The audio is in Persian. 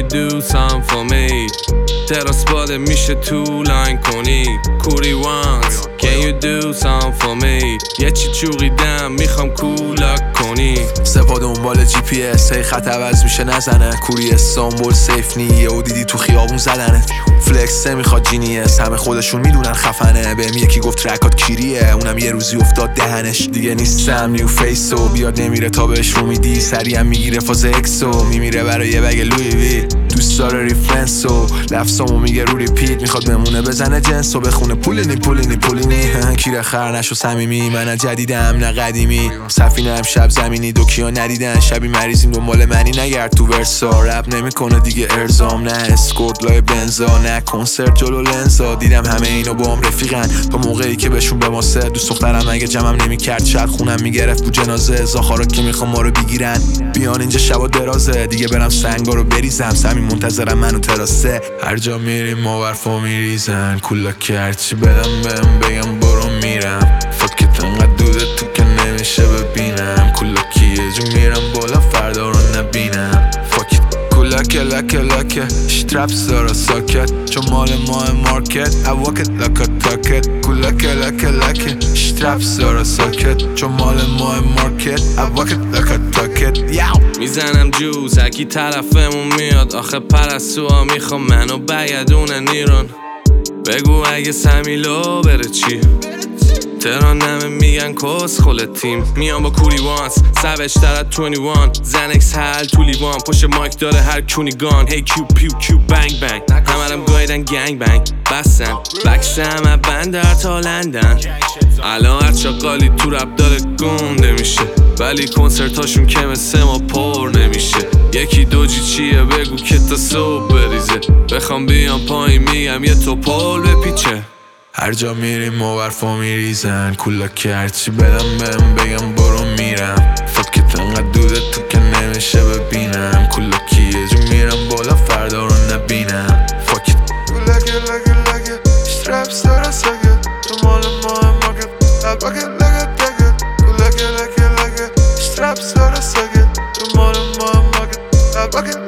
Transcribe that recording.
do something for me تراس باده میشه تو لاین کنی کوری وانس Can you do something for me یه چی چوقیدم میخوام کولاک کنی سپا دنبال جی پی اس هی خط عوض میشه نزنه کوری استانبول سیف نیه و دیدی تو خیابون زدنه فلکس میخواد جینیس همه خودشون میدونن خفنه بهم یکی گفت ترکات کیریه اونم یه روزی افتاد دهنش دیگه نیستم نیو فیسو بیاد نمیره تا بهش رو میدی سریعم میگیره فاز اکسو میمیره برای یه بگ لوی وی دوست داره ریفرنسو لفظامو میگه رو ریپیت میخواد بمونه بزنه جنسو بخونه پولینی کیره خر نشو صمیمی من جدیدم نه قدیمی سفینه هم شب زمینی دوکیا ندیدن شبی مریضیم دنبال منی نگرد تو ورسا رپ نمیکنه دیگه ارزام نه اسکورت لای بنزا نه کنسرت جلو لنزا دیدم همه اینو با هم رفیقن تا موقعی که بهشون بماسه دوست دخترم اگه جمعم نمیکرد شاید خونم میگرفت بو جنازه زاخارا که میخوام ما رو بگیرن بیان اینجا شبا درازه دیگه برم سنگا رو بریزم سمی منتظرم منو تراسه هر جا میریم ما برفا میریزن کولا که هرچی بدم بهم بگم برو میرم فاکت انقدر دوده تو که نمیشه ببینم کولا که یه جو میرم بالا فردا رو نبینم فاکت لکه شترپس دارا ساکت چون مال ماه مارکت اواکت لکا تاکت لکه شترپس دارا ساکت چون مال ماه مارکت اواکت لکا تاکت میزنم جوز اکی طرفمون میاد آخه پرستوها میخوام منو بگدونه نیرون بگو اگه سمیلو بره چی تهران نمه میگن کس خل تیم میان با کوری وانس سوش تر از 21 زنکس حل تو لیوان پشت مایک داره هر کونی گان هی کیو پیو کیو بنگ بنگ همرم گایدن گنگ بنگ بستن بکسم از بندر تا لندن الان هر چاقالی تو رب داره گنده میشه ولی کنسرتاشون که مثل ما پر نمیشه یکی دوجی چیه بگو که تا صبح بریزه بخوام بیام پایین میگم یه توپول بپیچه هر جا میریم ما برفا میریزن کولا که هرچی بدم بهم بگم برو میرم فاکت انقدر دوده تو که نمیشه ببینم کولا که یه جو میرم بالا فردا رو نبینم فاکت لکه شترپس داره ساکت تو مال ماه مارکت الباکت لکه شترپس داره ساکت تو مال ماه مارکت الباکت